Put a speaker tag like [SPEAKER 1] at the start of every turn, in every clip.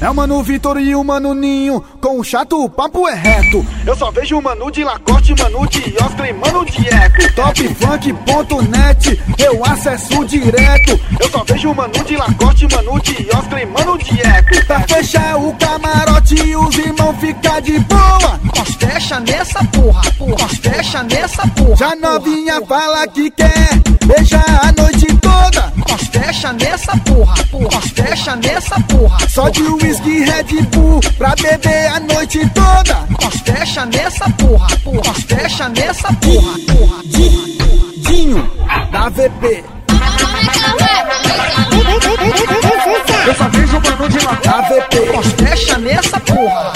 [SPEAKER 1] É o Mano Vitor e o Mano Ninho, com o chato o papo é reto. Eu só vejo o Manu de Lacoste, Manu de Oscar e Mano de Eco. Topfunk.net, eu acesso direto. Eu só vejo o Manu de Lacoste, Manu de Oscar e Mano de Eco. Pra fechar o camarote e os irmãos ficar de boa.
[SPEAKER 2] Nós fecha nessa porra, nós fecha nessa porra.
[SPEAKER 1] Já novinha fala que quer beijar a noite toda.
[SPEAKER 2] Nós fecha nessa porra, nós fecha nessa porra.
[SPEAKER 1] Só de whisky Red Bull pra beber a noite toda.
[SPEAKER 2] Nós fecha nessa porra, nós fecha nessa porra.
[SPEAKER 1] Dinho da VP.
[SPEAKER 2] Eu só vejo o Manu de Lacoste
[SPEAKER 1] da VP.
[SPEAKER 2] Nós fecha nessa porra.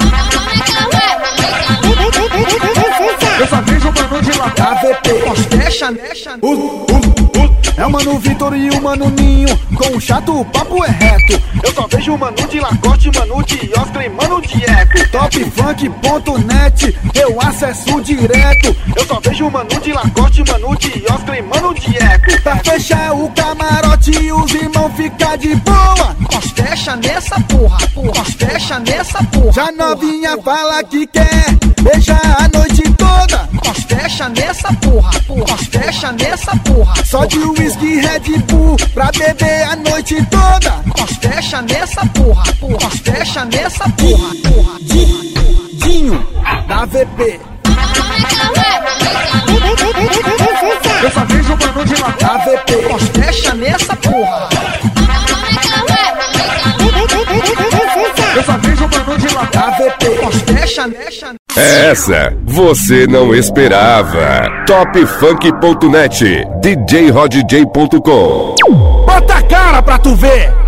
[SPEAKER 2] Eu só vejo o Manu de Lacoste
[SPEAKER 1] da VP.
[SPEAKER 2] Nós fecha nessa.
[SPEAKER 1] É o Mano Vitor e o Mano Ninho, com o chato o papo é reto. Eu só vejo o Manu de Lacoste, Manu de Oscar e Mano de Eco. Topfunk.net, eu acesso direto. Eu só vejo o Manu de Lacoste, Manu de Oscar e Mano de Eco. Pra fechar o camarote e os irmãos ficar de boa.
[SPEAKER 2] Nós fecha nessa porra, nós fecha nessa porra.
[SPEAKER 1] Já novinha fala que quer beijar a noite toda.
[SPEAKER 2] Nós fecha nessa porra, nós fecha nessa porra.
[SPEAKER 1] Só de whisky Red Bull pra beber a noite toda.
[SPEAKER 2] Nós fecha nessa porra, nós fecha nessa porra.
[SPEAKER 1] Dinho da VP.
[SPEAKER 2] Eu só vejo o Manu de Lacoste
[SPEAKER 1] da VP.
[SPEAKER 2] Nós fecha nessa porra. Eu só vejo o Manu de Lacoste
[SPEAKER 1] da VP.
[SPEAKER 2] Nós fecha nessa.
[SPEAKER 3] Essa você não esperava. Topfunk.net, djrodj.com.
[SPEAKER 1] Bota a cara pra tu ver.